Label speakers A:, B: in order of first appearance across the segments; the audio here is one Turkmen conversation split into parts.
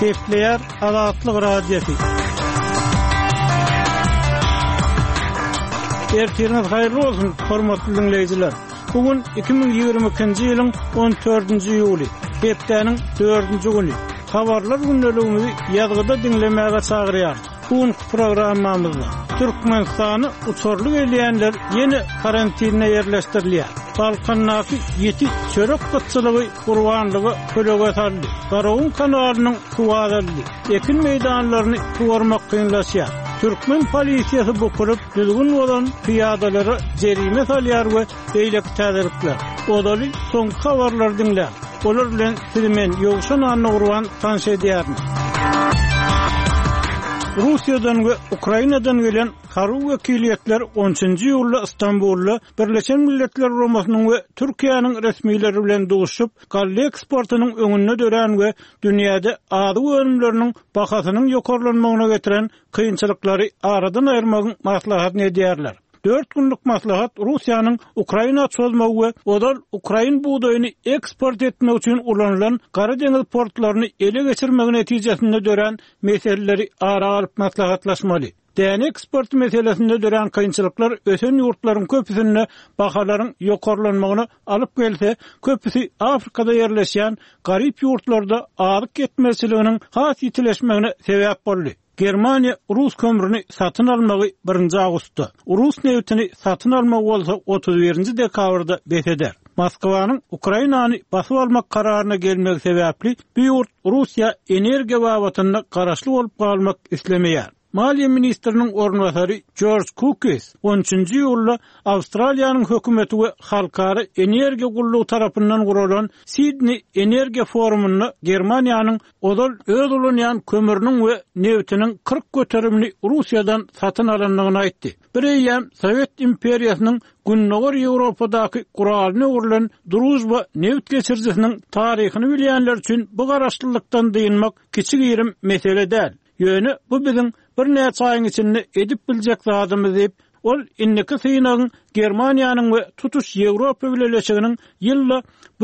A: Kepler Azatlyk Radiosu. Ertiriniz hayırlı olsun, hormatly dinleyijiler. Bugün 2022-nji ýylyň 14-nji ýuly, hepdeniň 4-nji güni. Habarlar gündeligimizi ýazgyda dinlemäge çagyrýar. Bugün programmamyzda Türkmenistany uçurly gelýänler ýene karantinine ýerleşdirilýär. Balkandaky 7 çörek gıtçylygy gurbanlygy köleге tardy. Garawun kanalynyň suwazaldy. Ekin meýdanlaryny suwarmak kynlaşýar. Türkmen polisiýasy bu kurup düzgün bolan piýadalary jerime salýar we beýlek täzirikler. Odaly soňky habarlar dinle. Olar bilen sizmen ýogşan anny urwan tanış edýärmi? Russiýadan we Ukrainadan gelen karu wekiliýetler 10-njy ýylda Istanbulda Birleşen Milletler Romasynyň we Türkiýanyň resmiýetleri bilen duguşyp, galle eksportynyň öňüne dören we dünýäde ady önümleriniň bahasynyň ýokarlanmagyna getiren kynçylyklary aradan aýyrmagyň maslahatyny edýärler. 4 günlük maslahat Russiýanyň Ukraina çözmegi we odal Ukrain buğdaýyny eksport etmek üçin ulanylan Gara deňiz portlaryny ele geçirmegi netijesinde dören meseleleri ara alyp maslahatlaşmaly. Däne eksport meselesinde dören kynçylyklar ösen ýurtlaryň köpüsine bahalaryň ýokarlanmagyna alyp gelse, köpüsi Afrikada ýerleşýän garyp ýurtlarda azyk etmezçiliginiň has ýitileşmegine sebäp boldy. Germaniýa Rus kömürüni satyn almagy 1-nji awgustda, Rus neftini satyn almagy bolsa 31-nji dekabrda beteder. Moskwanyň Ukrainany basyp almak kararyna gelmegi sebäpli bu ýurt Russiýa energiýa babatyna garaşly bolup galmak islemeýär. Maliýe ministriniň ornwasary George Cookes 13-nji ýylda Awstraliýanyň hökümeti we halkary energiýa gullugy tarapyndan guralan Sydney Energiýa forumuny Germaniýanyň odal öz ulanýan kömürniň we neftiniň 40 göterimini Russiýadan satyn alanlygyny aýtdy. Bir ýem Sowet imperiýasynyň Günnäger Ýewropadaky guralyny urulan Druzhba neft geçirjisiniň taryhyny bilýänler üçin bu garaşlylykdan dynmak kiçik ýerim mesele däl. Ýöne bu biziň bir näçe aýyň içinde edip biljek zadymyz diýip, ol inniki synagyň Germaniýanyň we tutuş Ýewropa bileşiginiň ýylda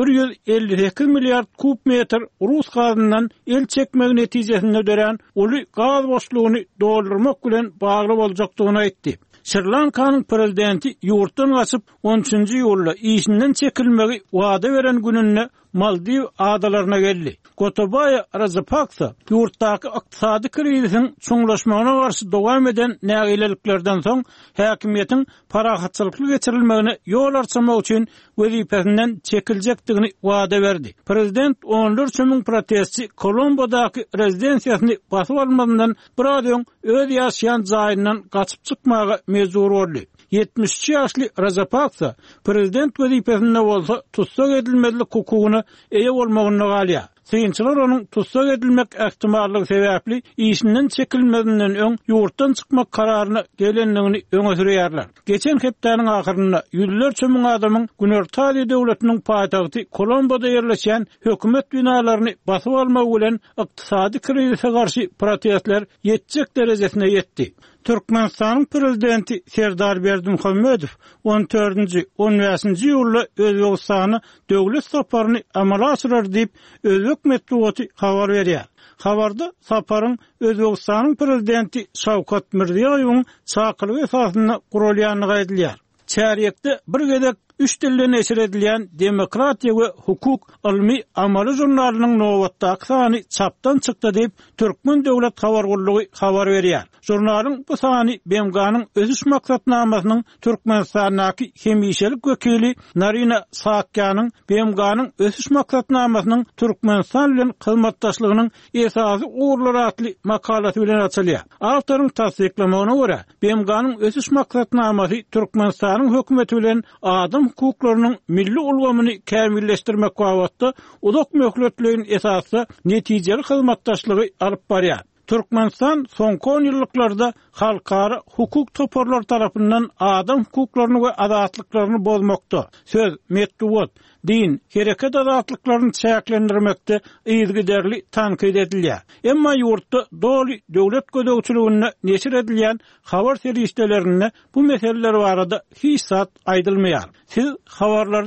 A: 158 milliard kub metr Rus gazyndan el çekmegi netijesinde dören uly gaz boşlugyny doldurmak bilen bagly boljakdygyny aýtdy. Sri Lankanyň prezidenti ýurtdan gaçyp 13-nji ýylda işinden çekilmegi wada beren gününe Maldiv adalaryna geldi. Gotabaya Rajapaksa ýurtdaky ykdysady krizisiň çuňlaşmagyna garşy dowam eden nägileliklerden soň häkimiýetiň parahatçylykly geçirilmegine ýol açmak üçin wezipesinden çekiljekdigini wada berdi. Prezident 14 ming protestçi Kolombodaky rezidensiýasyny basyp almagyňdan bir adam öz ýaşaýan jaýyndan gaçyp çykmaga mejbur boldy. 72 ýaşly Rajapaksa prezident wezipesinde bolsa tutsak edilmezlik hukugyny eýe bolmagyny galýar. Synçylar onuň tutsak edilmek ähtimallygy sebäpli işinden çekilmedinden öň ýurtdan çykmak kararyna gelenligini öňe sürýärler. Geçen hepdeniň ahyrynda ýüzlerçe ming adamyň Günertali döwletiniň paýtagty Kolomboda ýerleşen hökümet binalaryny basyp almak bilen ykdysady krizise garşy protestler ýetjek derejesine ýetdi. Türkmenistanyň prezidenti Serdar Berdimuhammedow 14-nji 15-nji ýylda Özbegistany döwlet saparyny amala aşyrar diýip Özbek medeniýeti habar berýär. Habarda saparyň Özbegistanyň prezidenti Şawkat Mirziýowyň çakylygy esasyna gurulýanyny aýdylýar. Çärekde bir gedek 3 dilde neşir edilýän Demokratiýa we Hukuk ilmi amaly jurnalynyň nowatdaky sany çapdan çykdy diýip Türkmen döwlet habar gullugy habar berýär. Jurnalyň bu sany BMG-nyň özüş maksatnamasynyň Türkmenistandaky hemişelik wekili Narina Saakyan'yň BMG-nyň özüş maksatnamasynyň Türkmenistan bilen hyzmatdaşlygynyň esasy uğurlary atly makalasy bilen açylýar. Awtoryň tasdiklamagyna görä, BMG-nyň özüş maksatnamasy Türkmenistanyň hökümeti bilen adam hukuklarynyň milli ulgamyny kämilleşdirmek wagtynda uzak möhletliğin esasy netijeli hyzmatdaşlygy alyp barýar. Türkmenistan soňky 10 ýyllyklarda halkara hukuk toporlar tarapyndan adam hukuklaryny we azatlyklaryny bozmakda, söz, medeniýet, din, hereket azatlyklaryny çäklendirmekde ýygyderli tankyd edilýär. Emma ýurtda doly döwlet gödäwçiligine neşir edilýän habar serişdelerinde bu meseleler barada hiç zat aýdylmaýar. Siz habarlar